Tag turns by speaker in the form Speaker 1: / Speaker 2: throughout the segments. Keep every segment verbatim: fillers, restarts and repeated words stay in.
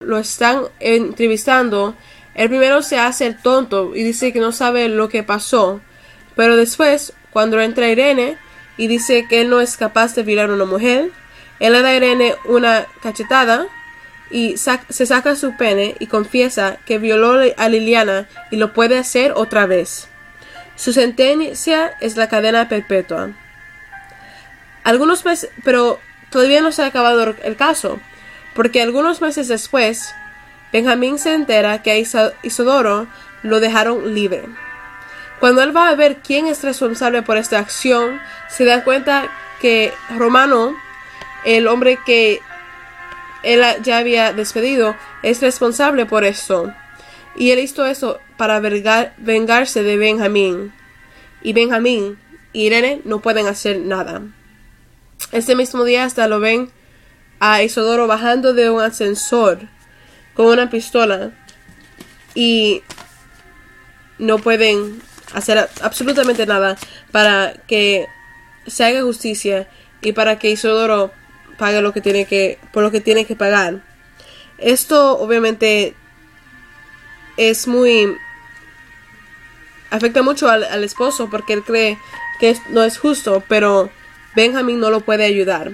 Speaker 1: lo están entrevistando, el primero se hace el tonto y dice que no sabe lo que pasó. Pero después, cuando entra Irene y dice que él no es capaz de violar a una mujer, él le da a Irene una cachetada y sac se saca su pene y confiesa que violó a Liliana y lo puede hacer otra vez. Su sentencia es la cadena perpetua. Algunos meses, pero todavía no se ha acabado el caso, porque algunos meses después, Benjamín se entera que a Isodoro lo dejaron libre. Cuando él va a ver quién es responsable por esta acción, se da cuenta que Romano, el hombre que él ya había despedido, es responsable por esto. Y él hizo eso para vengar, vengarse de Benjamín. Y Benjamín y Irene no pueden hacer nada. Este mismo día hasta lo ven a Isodoro bajando de un ascensor con una pistola. Y no pueden hacer absolutamente nada para que se haga justicia y para que Isodoro pague lo que tiene que, por lo que tiene que pagar. Esto obviamente es muy, afecta mucho al, al esposo porque él cree que es, no es justo, pero Benjamín no lo puede ayudar.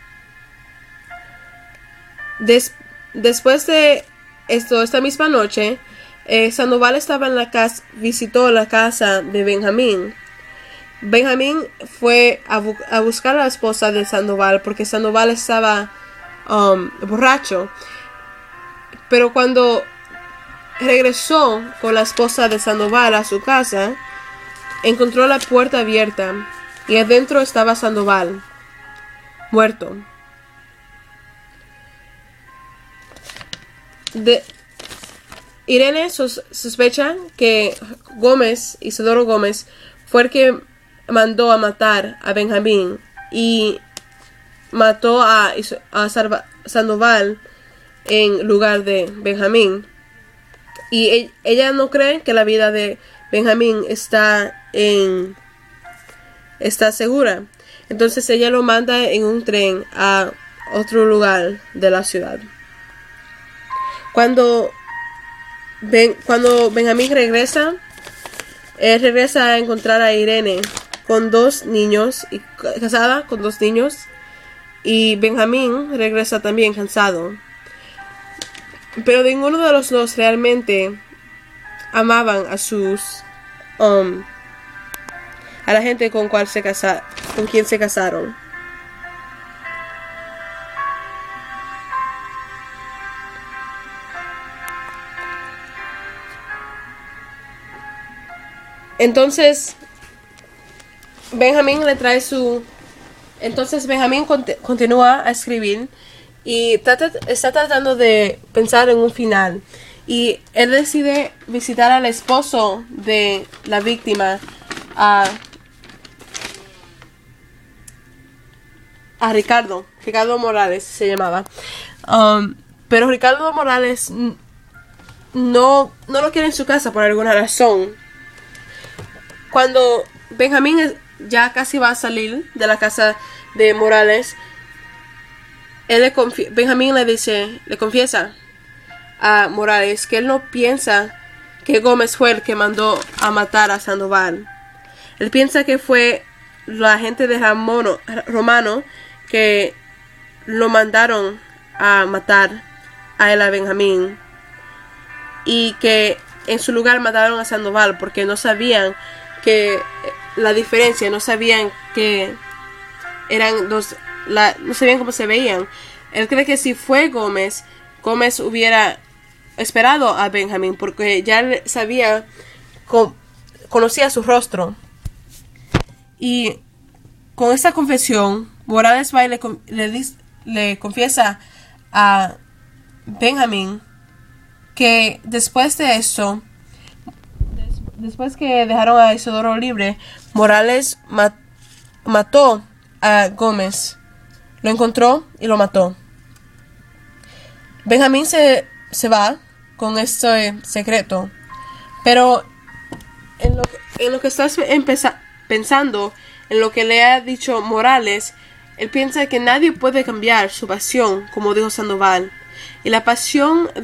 Speaker 1: Des, después de esto, esta misma noche, eh, Sandoval estaba en la casa, visitó la casa de Benjamín. Benjamín fue a, bu a buscar a la esposa de Sandoval porque Sandoval estaba um, borracho. Pero cuando regresó con la esposa de Sandoval a su casa, encontró la puerta abierta y adentro estaba Sandoval, muerto. De Irene sos sospecha que Gómez, Isidoro Gómez, fue el que mandó a matar a Benjamín y mató a, a Sandoval en lugar de Benjamín. Y e ella no cree que la vida de Benjamín está en está segura. Entonces ella lo manda en un tren a otro lugar de la ciudad. Cuando Ben, cuando Benjamín regresa, él regresa a encontrar a Irene con dos niños, y casada con dos niños, y Benjamín regresa también cansado. Pero ninguno de los dos realmente amaban a sus um, a la gente con cual se casa, con quien se casaron. Entonces Benjamín le trae su entonces Benjamín cont continúa a escribir y trata, está tratando de pensar en un final, y él decide visitar al esposo de la víctima, a, a Ricardo Ricardo Morales se llamaba, um, pero Ricardo Morales no, no lo quiere en su casa por alguna razón. Cuando Benjamín ya casi va a salir de la casa de Morales, él le Benjamín le dice, le confiesa a Morales que él no piensa que Gómez fue el que mandó a matar a Sandoval. Él piensa que fue la gente de Ramono, Romano que lo mandaron a matar a él, a Benjamín, y que en su lugar mataron a Sandoval porque no sabían que la diferencia, no sabían que eran dos, la, no sabían cómo se veían. Él cree que si fue Gómez, Gómez hubiera esperado a Benjamín porque ya sabía, con, conocía su rostro. Y con esta confesión, Morales va y le, le, le confiesa a Benjamín que después de esto, después que dejaron a Isodoro libre, Morales mat mató a Gómez. Lo encontró y lo mató. Benjamín se, se va con este secreto. Pero en lo, en lo que estás pensando, en lo que le ha dicho Morales, él piensa que nadie puede cambiar su pasión, como dijo Sandoval. y la pasión